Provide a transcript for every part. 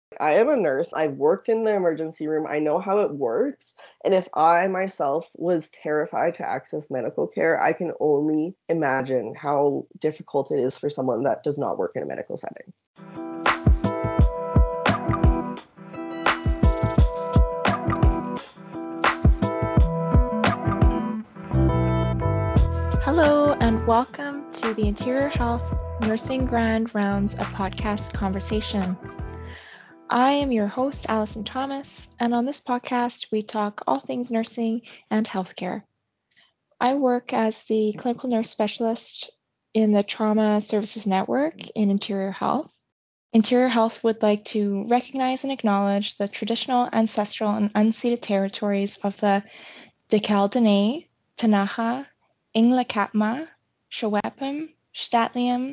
I am a nurse. I've worked in the emergency room. I know how it works. And if I myself was terrified to access medical care, I can only imagine how difficult it is for someone that does not work in a medical setting. Hello, and welcome to the Interior Health Nursing Grand Rounds, a podcast conversation. I am your host, Allison Thomas, and on this podcast, we talk all things nursing and healthcare. I work as the clinical nurse specialist in the Trauma Services Network in Interior Health. Interior Health would like to recognize and acknowledge the traditional, ancestral, and unceded territories of the Decal Dene, Tanaha, Inglakatma, Shawapim, Statliam,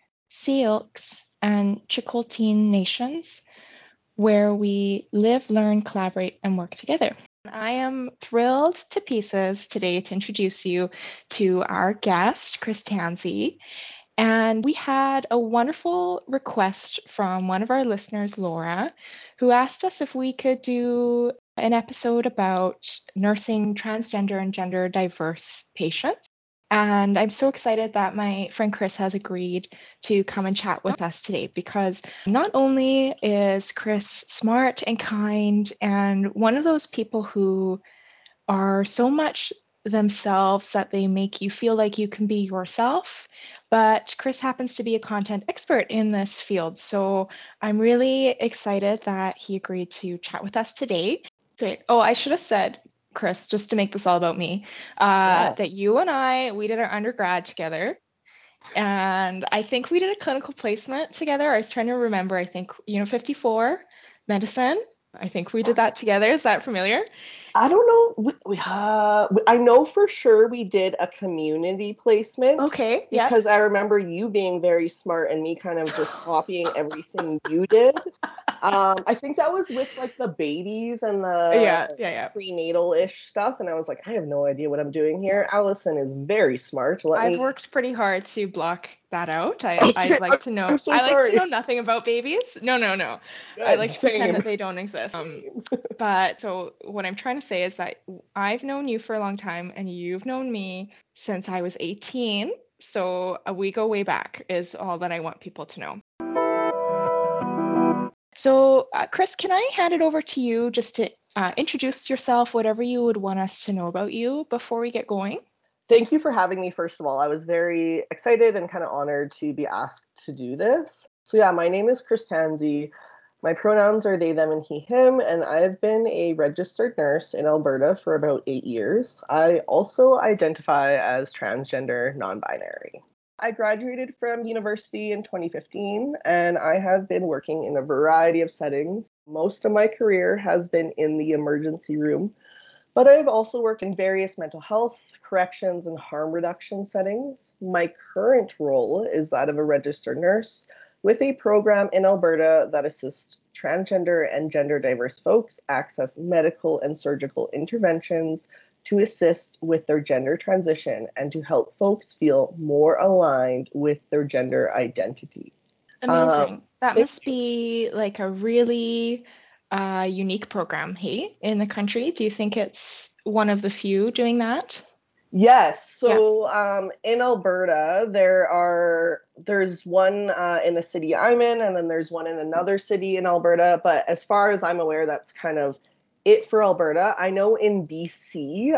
Sioux, and Chilcotin nations, where we live, learn, collaborate, and work together. I am thrilled to pieces today to introduce you to our guest, Chris Tansey. And we had a wonderful request from one of our listeners, Laura, who asked us if we could do an episode about nursing transgender and gender diverse patients. And I'm so excited that my friend Chris has agreed to come and chat with us today because not only is Chris smart and kind and one of those people who are so much themselves that they make you feel like you can be yourself, but Chris happens to be a content expert in this field. So I'm really excited that he agreed to chat with us today. Great. Oh, I should have said, Chris, just to make this all about me, Yeah. that you and we did our undergrad together. And I think we did a clinical placement together. I was trying to remember, I think, 54 medicine. I think we did that together. Is that familiar? I don't know. I know for sure we did a community placement Okay, yeah. because I remember you being very smart and me kind of just copying everything you did. I think that was with like the babies and the Yeah. prenatal-ish stuff, and I was like, I have no idea what I'm doing here. Allison is very smart. Let I've me. worked pretty hard to block that out. Okay, I'm so I like to sorry. know nothing about babies. No. I Good, like to pretend same. that they don't exist. Same. But so what I'm trying to say is that I've known you for a long time and you've known me since I was 18. So we go way back is all that I want people to know. So, Chris, can I hand it over to you just to introduce yourself, whatever you would want us to know about you before we get going? Thank you for having me, first of all. I was very excited and kind of honored to be asked to do this. So, yeah, my name is Chris Tansey. My pronouns are they, them, and he, him, and I've been a registered nurse in Alberta for about 8 years. I also identify as transgender non binary. I graduated from university in 2015, and I have been working in a variety of settings. Most of my career has been in the emergency room, but I've also worked in various mental health, corrections, and harm reduction settings. My current role is that of a registered nurse with a program in Alberta that assists transgender and gender diverse folks access medical and surgical interventions to assist with their gender transition and to help folks feel more aligned with their gender identity. Um, Amazing. That thank must be like a really unique program, hey, in the country. Do you think it's one of the few doing that? Yes. Yeah. So in Alberta, there's one in the city I'm in, and then there's one in another city in Alberta. But as far as I'm aware, that's kind of it for Alberta. I know in BC,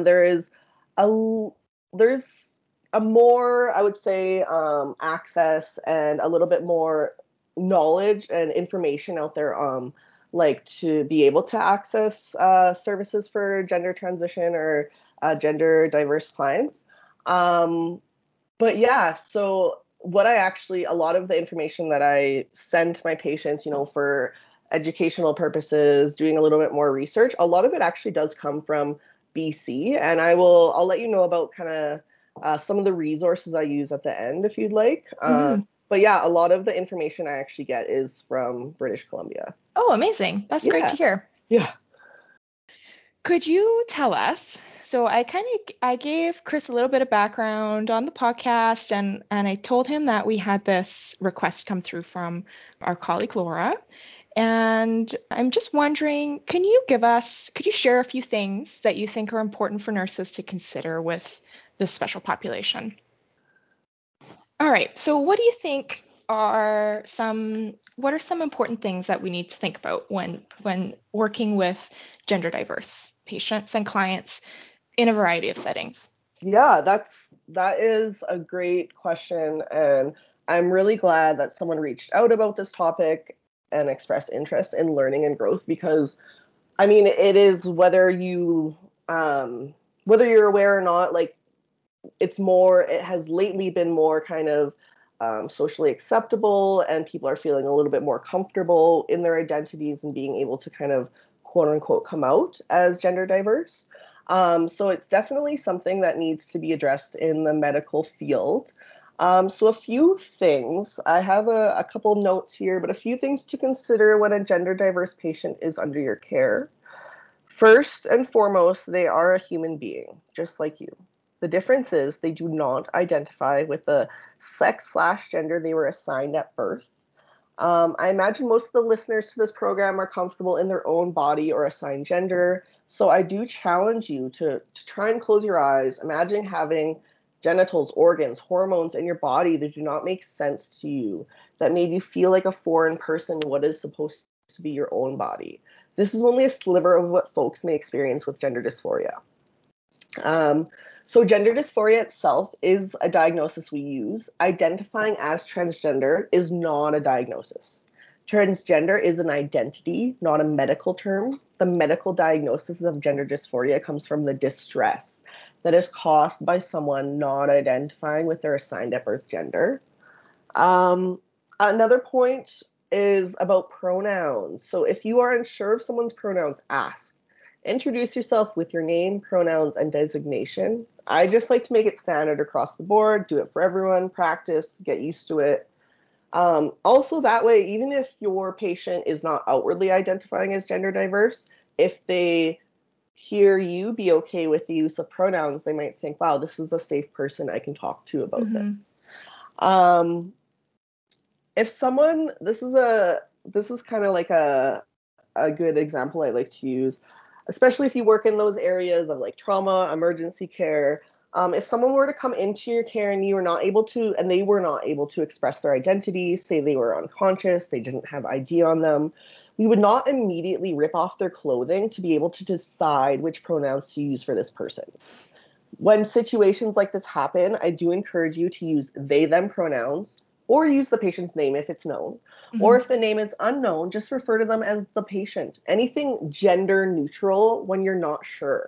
a there's a more, I would say, access and a little bit more knowledge and information out there, like to be able to access services for gender transition or gender diverse clients. Um, but yeah, so what I actually, a lot of the information that I send to my patients, for educational purposes, doing a little bit more research, a lot of it actually does come from BC. And I'll let you know about kind of some of the resources I use at the end if you'd like. Hmm. But yeah, a lot of the information I actually get is from British Columbia. Oh, amazing. That's great Yeah. to hear. Yeah. Could you tell us? So I gave Chris a little bit of background on the podcast and I told him that we had this request come through from our colleague Laura. And I'm just wondering, could you share a few things that you think are important for nurses to consider with this special population? All right. So what do you think what are some important things that we need to think about when working with gender diverse patients and clients in a variety of settings? Yeah, that is a great question, and I'm really glad that someone reached out about this topic and expressed interest in learning and growth because I mean it is whether you're aware or not, like it has lately been more kind of socially acceptable, and people are feeling a little bit more comfortable in their identities and being able to kind of quote unquote come out as gender diverse. So it's definitely something that needs to be addressed in the medical field. So a few things, I have a couple notes here, but a few things to consider when a gender diverse patient is under your care. First and foremost, they are a human being, just like you. The difference is they do not identify with the sex/gender they were assigned at birth. I imagine most of the listeners to this program are comfortable in their own body or assigned gender. So I do challenge you to try and close your eyes. Imagine having genitals, organs, hormones in your body that do not make sense to you, that made you feel like a foreign person in what is supposed to be your own body. This is only a sliver of what folks may experience with gender dysphoria. So gender dysphoria itself is a diagnosis we use. Identifying as transgender is not a diagnosis. Transgender is an identity, not a medical term. The medical diagnosis of gender dysphoria comes from the distress that is caused by someone not identifying with their assigned at birth gender. Another point is about pronouns. So if you are unsure of someone's pronouns, ask. Introduce yourself with your name, pronouns, and designation. I just like to make it standard across the board, do it for everyone, practice, get used to it. Also, that way, even if your patient is not outwardly identifying as gender diverse, if they hear you be okay with the use of pronouns, they might think, wow, this is a safe person I can talk to about this. If someone, this is kind of like a good example I like to use, especially if you work in those areas of like trauma, emergency care. If someone were to come into your care and they were not able to express their identity, say they were unconscious, they didn't have ID on them, we would not immediately rip off their clothing to be able to decide which pronouns to use for this person. When situations like this happen, I do encourage you to use they, them pronouns, or use the patient's name if it's known. Or if the name is unknown, just refer to them as the patient. Anything gender neutral when you're not sure.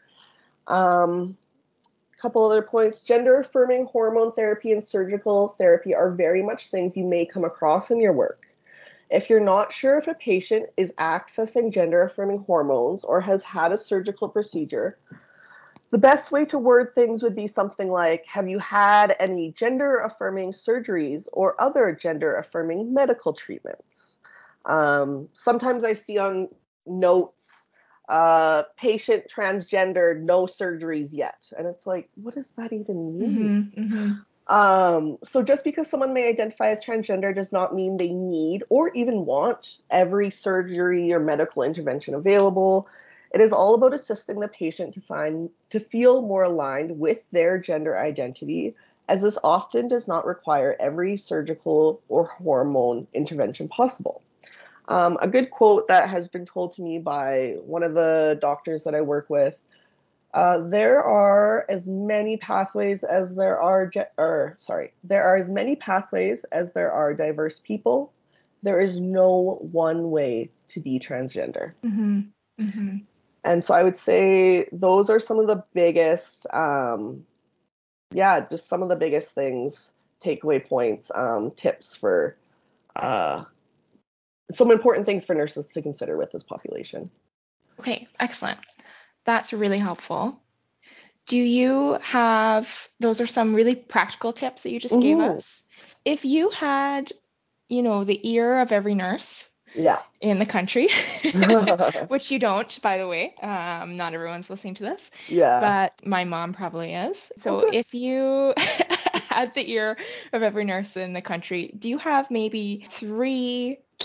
Couple other points. Gender affirming hormone therapy and surgical therapy are very much things you may come across in your work. If you're not sure if a patient is accessing gender affirming hormones or has had a surgical procedure, the best way to word things would be something like, have you had any gender-affirming surgeries or other gender-affirming medical treatments? Sometimes I see on notes, patient transgender, no surgeries yet. And it's like, what does that even mean? So just because someone may identify as transgender does not mean they need or even want every surgery or medical intervention available. It is all about assisting the patient to feel more aligned with their gender identity, as this often does not require every surgical or hormone intervention possible. A good quote that has been told to me by one of the doctors that I work with: there are as many pathways as there are, there are as many pathways as there are diverse people. There is no one way to be transgender. And so I would say those are some of the biggest, just some of the biggest things, takeaway points, tips for some important things for nurses to consider with this population. Okay, excellent. That's really helpful. Do you have, those are some really practical tips that you just gave us. If you had, the ear of every nurse in the country, which you don't, by the way, not everyone's listening to this, but my mom probably is. So if you had the ear of every nurse in the country, do you have maybe 3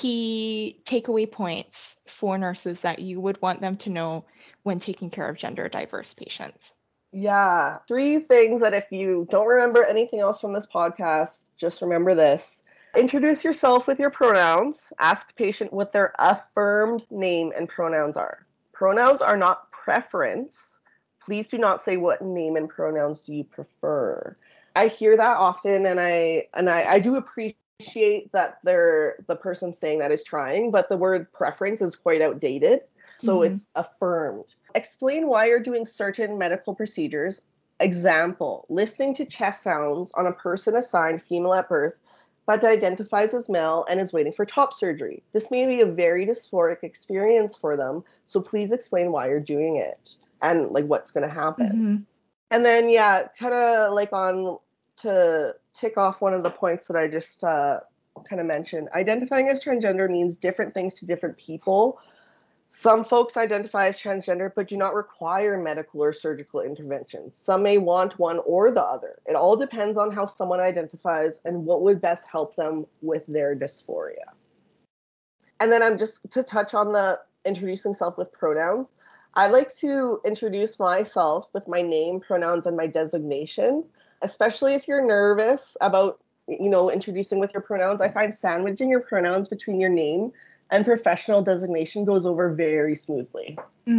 key takeaway points for nurses that you would want them to know when taking care of gender diverse patients? Yeah, 3 things that if you don't remember anything else from this podcast, just remember this. Introduce yourself with your pronouns. Ask the patient what their affirmed name and pronouns are. Pronouns are not preference. Please do not say what name and pronouns do you prefer. I hear that often, and I do appreciate that the person saying that is trying, but the word preference is quite outdated. So it's affirmed. Explain why you're doing certain medical procedures. Example, listening to chest sounds on a person assigned female at birth but identifies as male and is waiting for top surgery. This may be a very dysphoric experience for them, so please explain why you're doing it and like what's going to happen. And then, yeah, kind of like on to tick off one of the points that I just kind of mentioned. Identifying as transgender means different things to different people. Some folks identify as transgender but do not require medical or surgical interventions. Some may want one or the other. It all depends on how someone identifies and what would best help them with their dysphoria. And then I'm just to touch on the introducing self with pronouns. I like to introduce myself with my name, pronouns, and my designation, especially if you're nervous about, introducing with your pronouns. I find sandwiching your pronouns between your name and professional designation goes over very smoothly.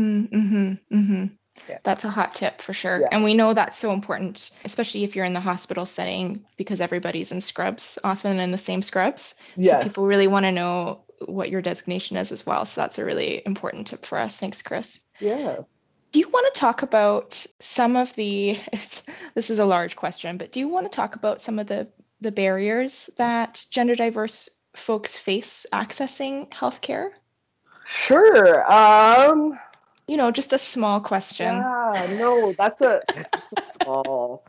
Yeah. That's a hot tip for sure. Yes. And we know that's so important, especially if you're in the hospital setting, because everybody's in scrubs, often in the same scrubs. Yes. So people really want to know what your designation is as well. So that's a really important tip for us. Thanks, Chris. Yeah. Do you want to talk about some of this is a large question, but do you want to talk about some of the barriers that gender diverse folks face accessing healthcare? Sure. Just a small question. Yeah, no, that's so small.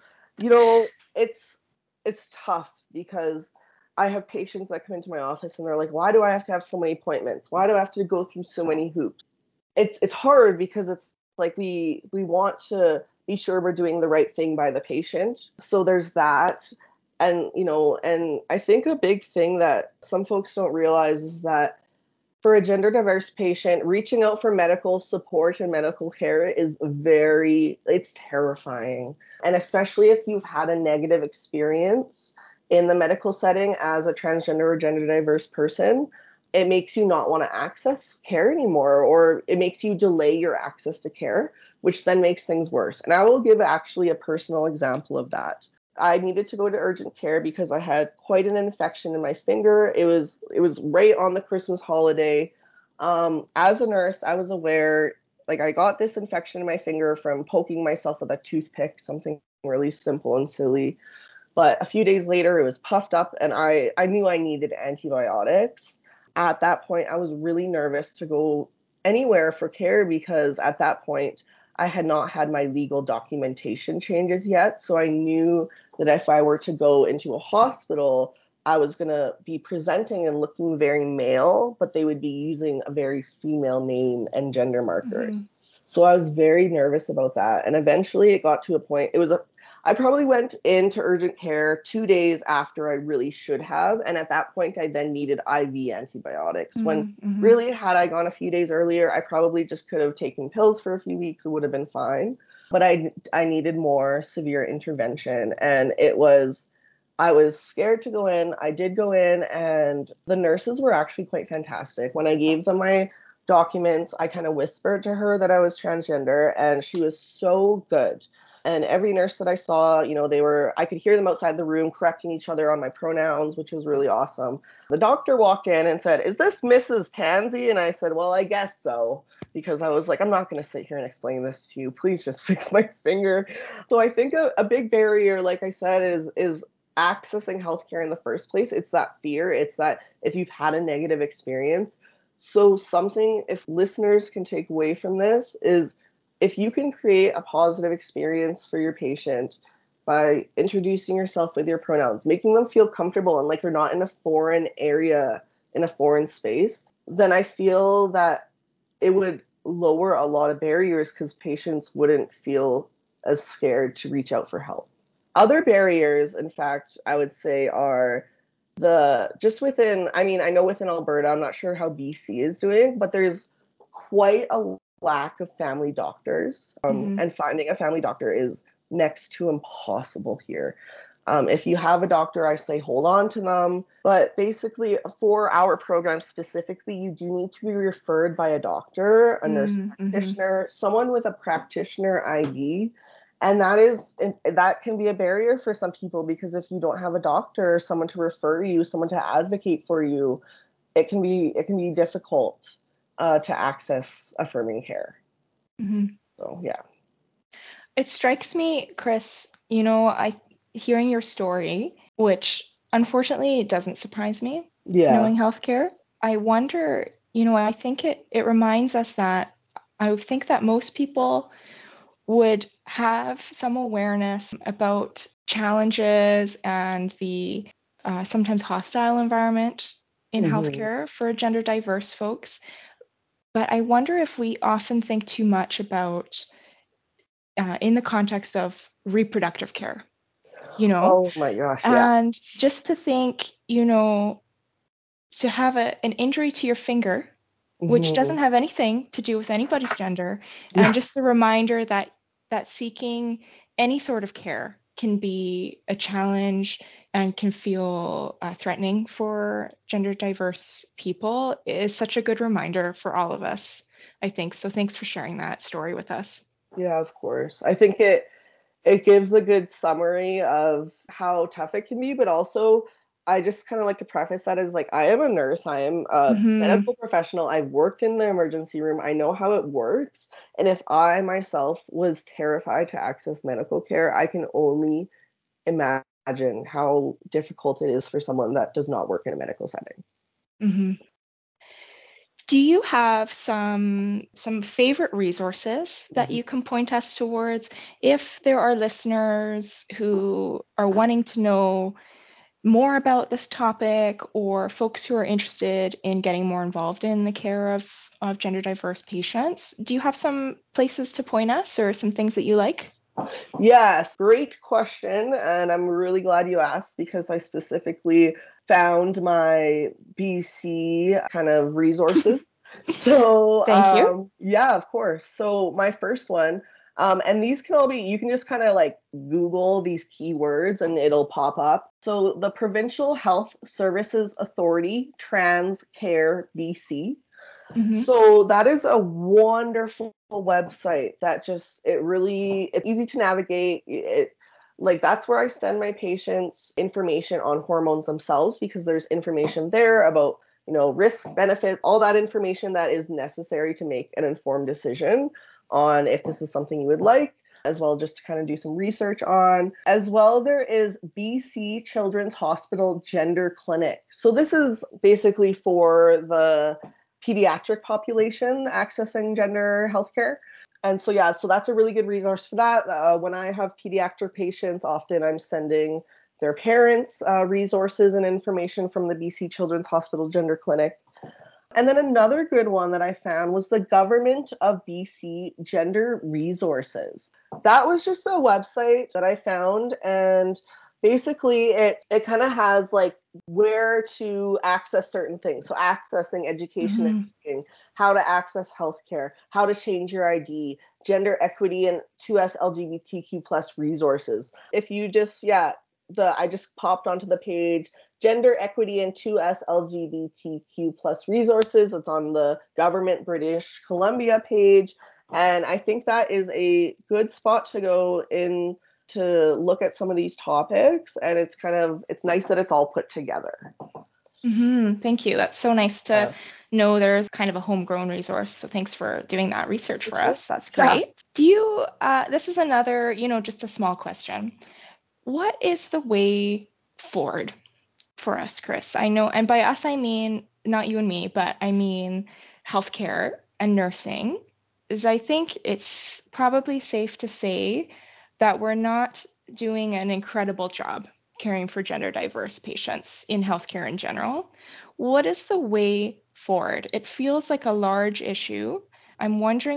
It's tough because I have patients that come into my office and they're like, why do I have to have so many appointments? Why do I have to go through so many hoops? It's hard because it's like we want to be sure we're doing the right thing by the patient. So there's that. And, and I think a big thing that some folks don't realize is that for a gender diverse patient, reaching out for medical support and medical care is it's terrifying. And especially if you've had a negative experience in the medical setting as a transgender or gender diverse person, it makes you not want to access care anymore, or it makes you delay your access to care, which then makes things worse. And I will give actually a personal example of that. I needed to go to urgent care because I had quite an infection in my finger. It was right on the Christmas holiday. As a nurse, I was aware, like I got this infection in my finger from poking myself with a toothpick, something really simple and silly. But a few days later, it was puffed up and I knew I needed antibiotics. At that point, I was really nervous to go anywhere for care because at that point, I had not had my legal documentation changes yet. So I knew that if I were to go into a hospital, I was going to be presenting and looking very male, but they would be using a very female name and gender markers. So I was very nervous about that. And eventually it got to a point, I probably went into urgent care 2 days after I really should have. And at that point, I then needed IV antibiotics. When really, had I gone a few days earlier, I probably just could have taken pills for a few weeks. It would have been fine. But I needed more severe intervention. And I was scared to go in. I did go in, and the nurses were actually quite fantastic. When I gave them my documents, I kind of whispered to her that I was transgender, and she was so good. And every nurse that I saw, I could hear them outside the room correcting each other on my pronouns, which was really awesome. The doctor walked in and said, "Is this Mrs. Tansey?" And I said, "Well, I guess so," because I was like, I'm not going to sit here and explain this to you. Please just fix my finger. So I think a big barrier, like I said, is accessing healthcare in the first place. It's that fear. It's that if you've had a negative experience. So something, if listeners can take away from this, is if you can create a positive experience for your patient by introducing yourself with your pronouns, making them feel comfortable and like they're not in a foreign area, in a foreign space, then I feel that it would lower a lot of barriers because patients wouldn't feel as scared to reach out for help. Other barriers, in fact, I would say are just within, I mean, I know within Alberta, I'm not sure how BC is doing, but there's quite a lack of family doctors. Mm-hmm. And finding a family doctor is next to impossible here. If you have a doctor, I say hold on to them. But basically, for our program specifically, you do need to be referred by a doctor, a nurse Mm-hmm. practitioner, someone with a practitioner ID. And that can be a barrier for some people because if you don't have a doctor, someone to refer you, someone to advocate for you, it can be difficult to access affirming care. Mm-hmm. So yeah. It strikes me, Chris, I hearing your story, which unfortunately it doesn't surprise me, Yeah. knowing healthcare. I wonder, I think it reminds us that I think that most people would have some awareness about challenges and the sometimes hostile environment in Hmm. healthcare for gender diverse folks. But I wonder if we often think too much about in the context of reproductive care, Oh my gosh, yeah. and just to think, to have an injury to your finger, which Hmm. doesn't have anything to do with anybody's gender, and Yeah. just the reminder that seeking any sort of care can be a challenge and can feel threatening for gender diverse people is such a good reminder for all of us, I think. So thanks for sharing that story with us. Yeah, of course. I think it gives a good summary of how tough it can be, but also I just kind of like to preface that as like I am a nurse, I am a Mm-hmm. medical professional. I've worked in the emergency room. I know how it works. And if I myself was terrified to access medical care, I can only imagine how difficult it is for someone that does not work in a medical setting. Mm-hmm. Do you have some favorite resources that Mhm. you can point us towards if there are listeners who are wanting to know more about this topic or folks who are interested in getting more involved in the care of gender diverse patients? Do you have some places to point us or some things that you like? Yes, great question. And I'm really glad you asked because I specifically found my BC kind of resources. So, Thank you. yeah, of course. So, my first one, and these can all be, you can just kind of like Google these keywords and it'll pop up. So, the Provincial Health Services Authority, Trans Care BC. Mm-hmm. So that is a wonderful website that it's easy to navigate. Like that's where I send my patients information on hormones themselves because there's information there about, risk, benefits, all that information that is necessary to make an informed decision on if this is something you would like, as well just to kind of do some research on. As well, there is BC Children's Hospital Gender Clinic. So this is basically for the pediatric population accessing gender healthcare. And so, yeah, so that's a really good resource for that. When I have pediatric patients, often I'm sending their parents resources and information from the BC Children's Hospital Gender Clinic. And then another good one that I found was the Government of BC Gender Resources. That was just a website that I found, and basically it kind of has like where to access certain things. So accessing education and Mm-hmm. teaching, how to access healthcare, how to change your ID, gender equity and 2S LGBTQ plus resources. If you just I just popped onto the page gender equity and 2S LGBTQ plus resources. It's on the Government British Columbia page. And I think that is a good spot to go in to look at some of these topics. And it's nice that it's all put together. Mm-hmm. Thank you. That's so nice to Uh, know there's kind of a homegrown resource. So thanks for doing that research for for sure. us. That's Yeah. great. This is another, just a small question. What is the way forward for us, Chris? I know, and by us, I mean not you and me, but I mean healthcare and nursing. Is I think it's probably safe to say that we're not doing an incredible job caring for gender diverse patients in healthcare in general. What is the way forward? It feels like a large issue. I'm wondering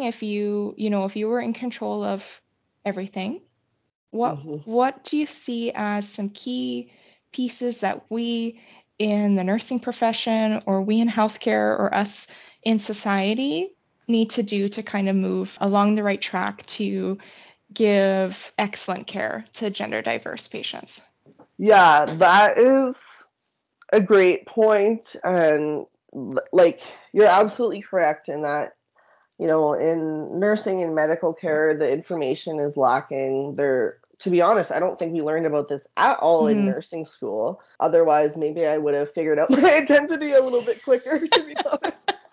if you were in control of everything, what Mhm. what do you see as some key pieces that we in the nursing profession, or we in healthcare, or us in society need to do to kind of move along the right track to give excellent care to gender diverse patients? Yeah, that is a great point. And like, you're absolutely correct in that, in nursing and medical care, the information is lacking. To be honest, I don't think we learned about this at all in nursing school. Otherwise, maybe I would have figured out my identity a little bit quicker, to be honest.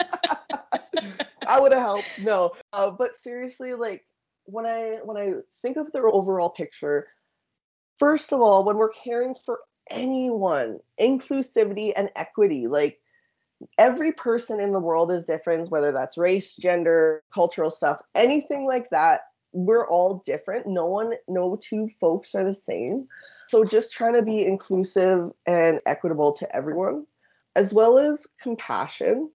I would have helped. No, but seriously, like, when I think of the overall picture, first of all, when we're caring for anyone, inclusivity and equity, like, every person in the world is different, whether that's race, gender, cultural stuff, anything like that. We're all different. No two folks are the same. So just trying to be inclusive and equitable to everyone, as well as compassion.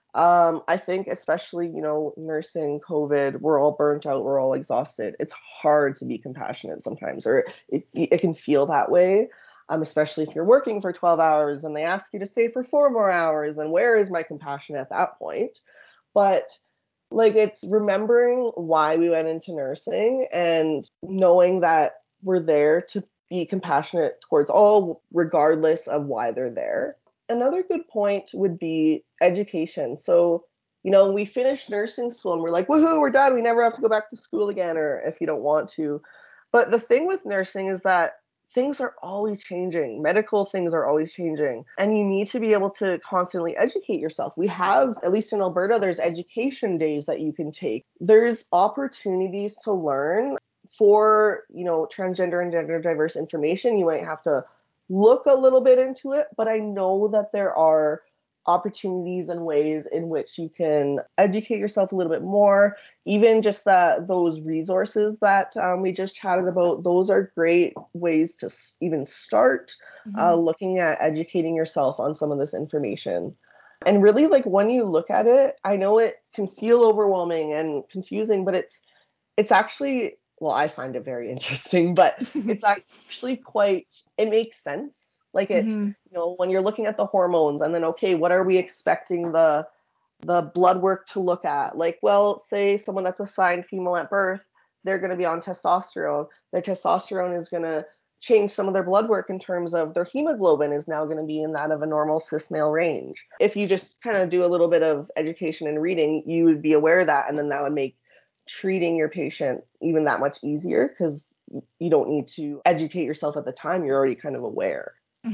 I think especially, nursing COVID, we're all burnt out, we're all exhausted. It's hard to be compassionate sometimes, or it can feel that way. Especially if you're working for 12 hours and they ask you to stay for 4 more hours, and where is my compassion at that point? But like, it's remembering why we went into nursing and knowing that we're there to be compassionate towards all, regardless of why they're there. Another good point would be education. So, we finished nursing school and we're like, woohoo, we're done. We never have to go back to school again, or if you don't want to. But the thing with nursing is that things are always changing. Medical things are always changing. And you need to be able to constantly educate yourself. We have, at least in Alberta, there's education days that you can take. There's opportunities to learn for, transgender and gender diverse information. You might have to look a little bit into it, but I know that there are opportunities and ways in which you can educate yourself a little bit more. Even just those resources that we just chatted about, those are great ways to even start looking at educating yourself on some of this information. And really, like, when you look at it, I know it can feel overwhelming and confusing, but it's actually, well, I find it very interesting, but it's actually it makes sense. Like, when you're looking at the hormones, and then, okay, what are we expecting the blood work to look at? Like, well, say someone that's assigned female at birth, they're going to be on testosterone. Their testosterone is going to change some of their blood work in terms of their hemoglobin is now going to be in that of a normal cis male range. If you just kind of do a little bit of education and reading, you would be aware of that, and then that would make treating your patient even that much easier, because you don't need to educate yourself at the time. You're already kind of aware.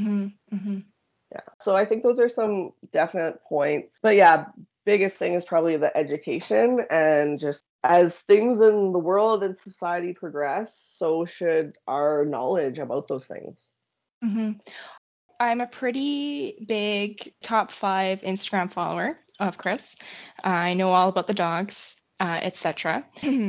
Yeah. So I think those are some definite points. But yeah, biggest thing is probably the education, and just as things in the world and society progress, so should our knowledge about those things. I'm a pretty big top 5 Instagram follower of Chris. I know all about the dogs, etc.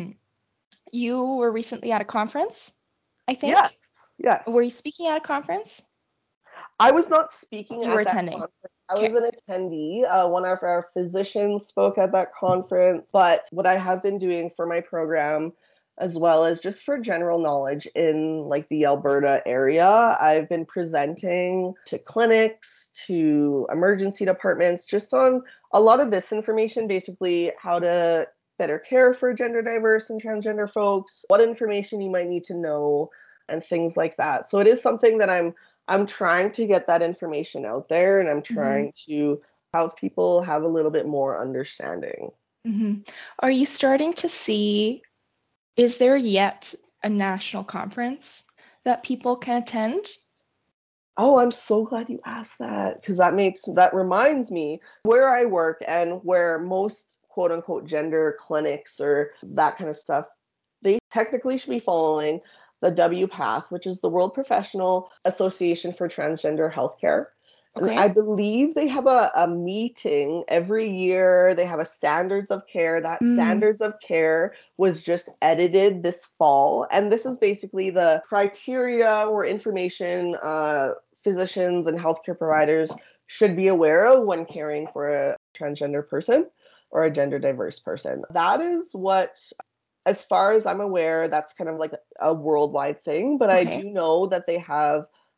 You were recently at a conference, I think? Yes. Were you speaking at a conference? I was not speaking You were at that attending. conference. I was an attendee. One of our physicians spoke at that conference. But what I have been doing for my program, as well as just for general knowledge in like the Alberta area, I've been presenting to clinics, to emergency departments, just on a lot of this information, basically how to better care for gender diverse and transgender folks, what information you might need to know, and things like that. So it is something that I'm trying to get that information out there, and I'm trying to have people have a little bit more understanding. Are you starting to see, is there yet a national conference that people can attend? Oh, I'm so glad you asked that, because that reminds me where I work and where most quote unquote gender clinics or that kind of stuff, they technically should be following the WPATH, which is the World Professional Association for Transgender Healthcare. Okay. And I believe they have a meeting every year. They have a standards of care. That standards of care was just edited this fall. And this is basically the criteria or information physicians and healthcare providers should be aware of when caring for a transgender person or a gender diverse person. That is what, as far as I'm aware, that's kind of like a worldwide thing. But I do know that they have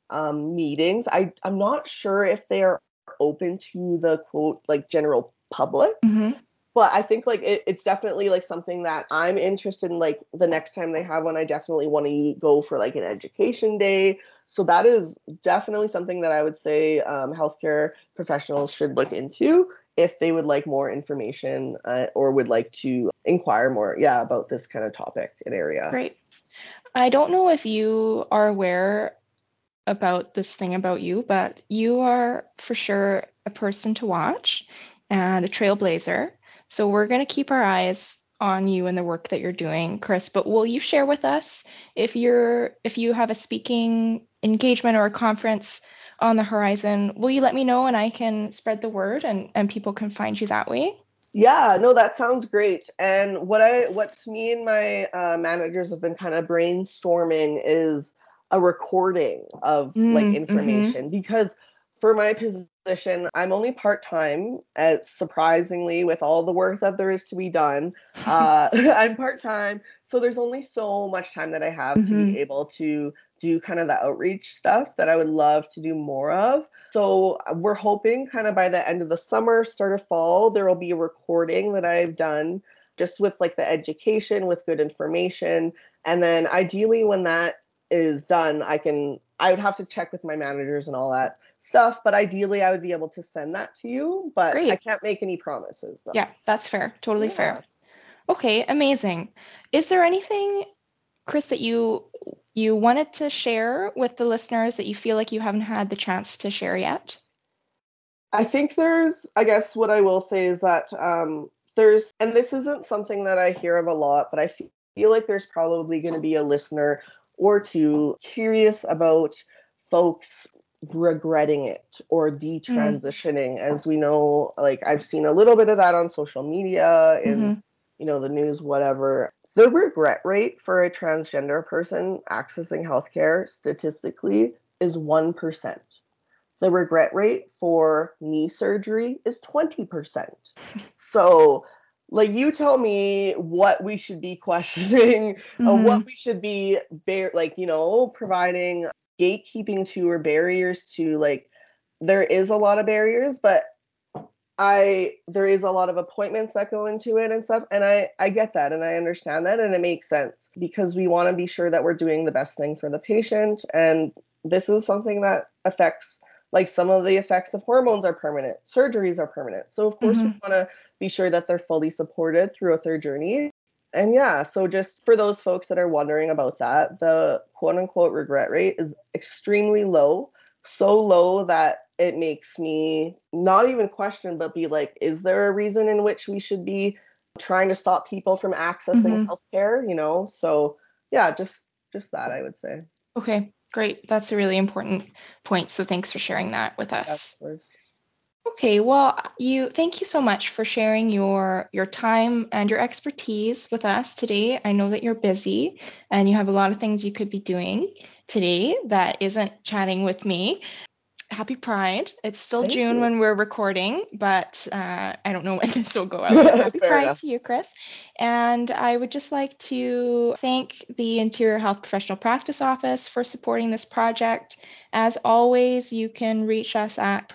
meetings. I'm not sure if they are open to the quote like general public, Mm-hmm. but I think like it's definitely like something that I'm interested in. Like the next time they have one, I definitely want to go for like an education day. So that is definitely something that I would say healthcare professionals should look into if they would like more information or would like to inquire more, yeah, about this kind of topic and area. Great. I don't know if you are aware about this thing about you, but you are for sure a person to watch and a trailblazer. So we're going to keep our eyes on you and the work that you're doing, Chris. But will you share with us if you have a speaking engagement or a conference on the horizon? Will you let me know and I can spread the word and people can find you that way? Yeah, no, that sounds great. And what's me and my managers have been kind of brainstorming is a recording of like Mm-hmm. information because for my position, I'm only part-time, surprisingly, with all the work that there is to be done. I'm part-time, so there's only so much time that I have to be Mm-hmm. able to do kind of the outreach stuff that I would love to do more of. So we're hoping kind of by the end of the summer, start of fall, there will be a recording that I've done just with like the education, with good information. And then ideally when that is done, I would have to check with my managers and all that stuff, but ideally I would be able to send that to you, but I Great. can't make any promises though. Yeah, that's fair. Totally fair. Yeah. Okay, amazing. Is there anything, Chris, that you wanted to share with the listeners that you feel like you haven't had the chance to share yet? I think I guess what I will say is that and this isn't something that I hear of a lot, but I feel like there's probably going to be a listener or two curious about folks regretting it or Mm, detransitioning. As we know, like I've seen a little bit of that on social media, in, mm-hmm. the news, whatever. The regret rate for a transgender person accessing healthcare statistically is 1%. The regret rate for knee surgery is 20%. So, like, you tell me what we should be questioning, what Mm-hmm. we should be, providing gatekeeping to or barriers to. Like, there is a lot of barriers, but there is a lot of appointments that go into it and stuff, and I get that and I understand that and it makes sense because we want to be sure that we're doing the best thing for the patient, and this is something that affects, like, some of the effects of hormones are permanent, surgeries are permanent, so of course we Mm-hmm. want to be sure that they're fully supported throughout their journey. And yeah, so just for those folks that are wondering about that, the quote unquote regret rate is extremely low, so low that it makes me not even question, but be like, is there a reason in which we should be trying to stop people from accessing Mm-hmm. healthcare? So yeah, just that I would say. Okay, great. That's a really important point. So thanks for sharing that with Yeah, of us. course. Okay, well, thank you so much for sharing your time and your expertise with us today. I know that you're busy and you have a lot of things you could be doing today that isn't chatting with me. Happy Pride. It's still Thank June you. when we're recording, but I don't know when this will go out. But happy Fair Pride enough. to you, Chris. And I would just like to thank the Interior Health Professional Practice Office for supporting this project. As always, you can reach us at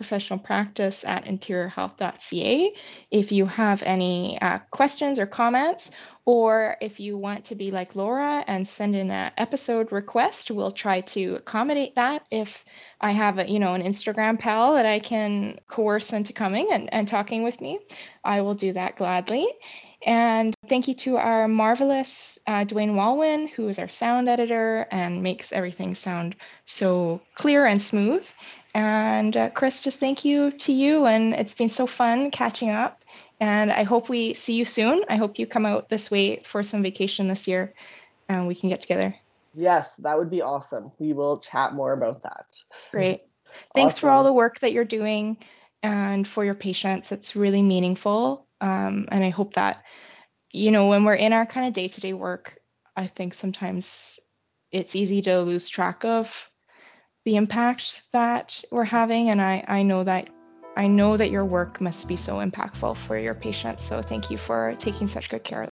professionalpractice@interiorhealth.ca if you have any questions or comments. Or if you want to be like Laura and send in an episode request, we'll try to accommodate that. If I have an Instagram pal that I can coerce into coming and talking with me, I will do that gladly. And thank you to our marvelous Dwayne Walwyn, who is our sound editor and makes everything sound so clear and smooth. And Chris, just thank you to you. And it's been so fun catching up. And I hope we see you soon. I hope you come out this way for some vacation this year and we can get together. Yes, that would be awesome. We will chat more about that. Great. Thanks for all Awesome. the work that you're doing and for your patients. It's really meaningful. And I hope that, when we're in our kind of day-to-day work, I think sometimes it's easy to lose track of the impact that we're having. And I know that your work must be so impactful for your patients. So thank you for taking such good care